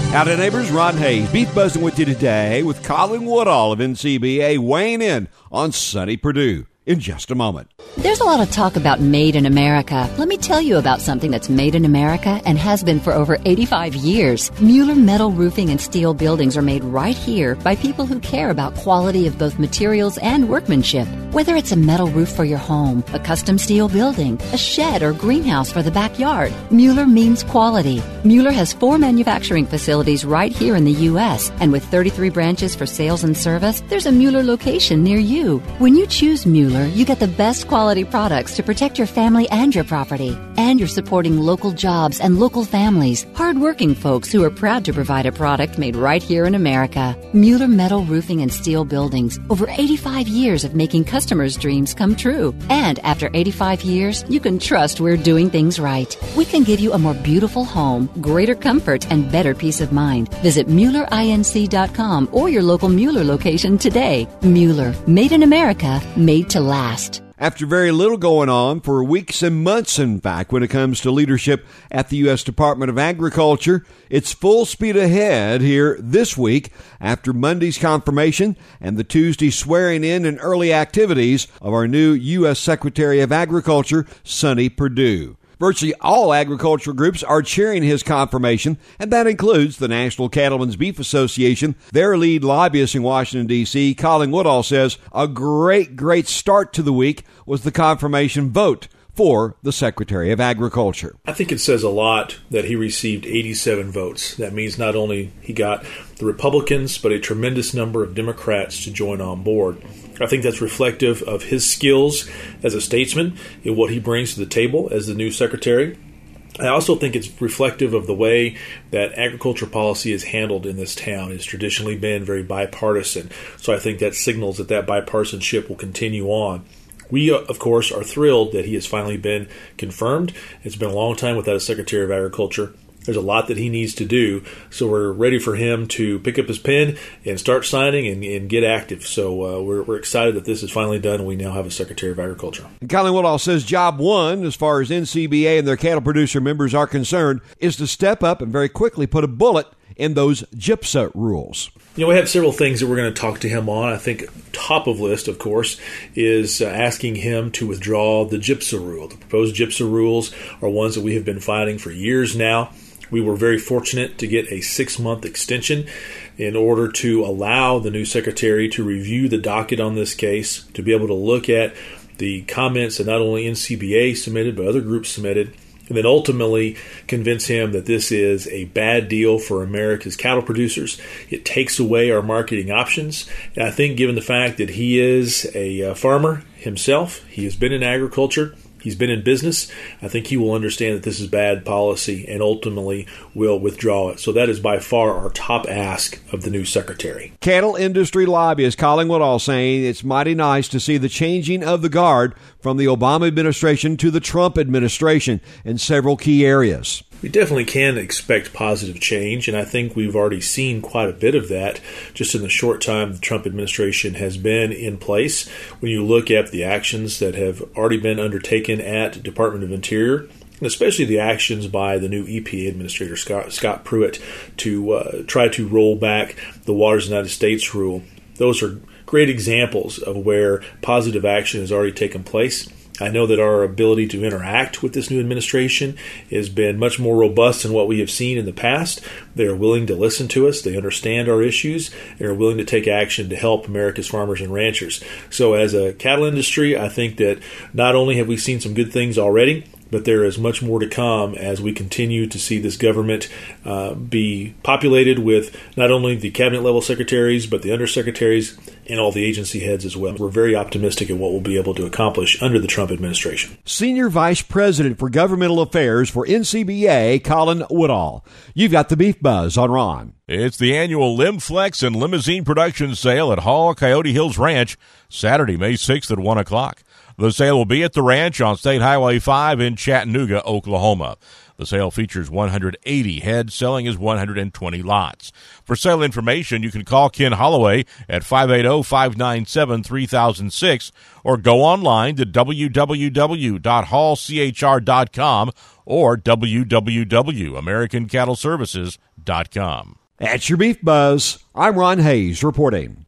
Howdy, neighbors. Ron Hayes, Beef Buzzing with you today with Colin Woodall of NCBA weighing in on sunny Purdue in just a moment. There's a lot of talk about made in America. Let me tell you about something that's made in America and has been for over 85 years. Mueller Metal Roofing and Steel Buildings are made right here by people who care about quality of both materials and workmanship. Whether it's a metal roof for your home, a custom steel building, a shed or greenhouse for the backyard, Mueller means quality. Mueller has 4 manufacturing facilities right here in the U.S., and with 33 branches for sales and service, there's a Mueller location near you. When you choose Mueller, you get the best quality products to protect your family and your property. And you're supporting local jobs and local families, hardworking folks who are proud to provide a product made right here in America. Mueller Metal Roofing and Steel Buildings, over 85 years of making customers' dreams come true. And after 85 years, you can trust we're doing things right. We can give you a more beautiful home, greater comfort, and better peace of mind. Visit MuellerINC.com or your local Mueller location today. Mueller, made in America, made to last. After very little going on for weeks and months, in fact, when it comes to leadership at the U.S. Department of Agriculture, it's full speed ahead here this week after Monday's confirmation and the Tuesday swearing in and early activities of our new U.S. Secretary of Agriculture, Sonny Perdue. Virtually all agricultural groups are cheering his confirmation, and that includes the National Cattlemen's Beef Association. Their lead lobbyist in Washington, D.C., Colin Woodall, says a great start to the week was the confirmation vote for the Secretary of Agriculture. I think it says a lot that he received 87 votes. That means not only he got the Republicans, but a tremendous number of Democrats to join on board. I think that's reflective of his skills as a statesman and what he brings to the table as the new secretary. I also think it's reflective of the way that agriculture policy is handled in this town. It's traditionally been very bipartisan, so I think that signals that bipartisanship will continue on. We, of course, are thrilled that he has finally been confirmed. It's been a long time without a Secretary of Agriculture. There's a lot that he needs to do, so we're ready for him to pick up his pen and start signing and get active. So we're excited that this is finally done and we now have a Secretary of Agriculture. And Colin Woodall says job one, as far as NCBA and their cattle producer members are concerned, is to step up and very quickly put a bullet in those GIPSA rules. You know, we have several things that we're going to talk to him on. I think top of list, of course, is asking him to withdraw the GIPSA rule. The proposed GIPSA rules are ones that we have been fighting for years now. We were very fortunate to get a 6-month extension in order to allow the new secretary to review the docket on this case, to be able to look at the comments that not only NCBA submitted, but other groups submitted, and then ultimately convince him that this is a bad deal for America's cattle producers. It takes away our marketing options. And I think given the fact that he is a farmer himself, he has been in agriculture, he's been in business, I think he will understand that this is bad policy and ultimately will withdraw it. So that is by far our top ask of the new secretary. Cattle industry lobbyist Colin Woodall saying it's mighty nice to see the changing of the guard from the Obama administration to the Trump administration in several key areas. We definitely can expect positive change, and I think we've already seen quite a bit of that just in the short time the Trump administration has been in place. When you look at the actions that have already been undertaken at Department of Interior, and especially the actions by the new EPA Administrator, Scott Pruitt, to try to roll back the Waters of the United States rule, those are great examples of where positive action has already taken place. I know that our ability to interact with this new administration has been much more robust than what we have seen in the past. They are willing to listen to us. They understand our issues and are willing to take action to help America's farmers and ranchers. So as a cattle industry, I think that not only have we seen some good things already, but there is much more to come as we continue to see this government be populated with not only the cabinet-level secretaries, but the undersecretaries and all the agency heads as well. We're very optimistic at what we'll be able to accomplish under the Trump administration. Senior Vice President for Governmental Affairs for NCBA, Colin Woodall. You've got the Beef Buzz on Ron. It's the annual Limb Flex and Limousine Production Sale at Hall Coyote Hills Ranch, Saturday, May 6th at 1 o'clock. The sale will be at the ranch on State Highway 5 in Chattanooga, Oklahoma. The sale features 180 heads, selling as 120 lots. For sale information, you can call Ken Holloway at 580-597-3006 or go online to www.hallchr.com or www.americancattleservices.com. That's your Beef Buzz. I'm Ron Hayes reporting.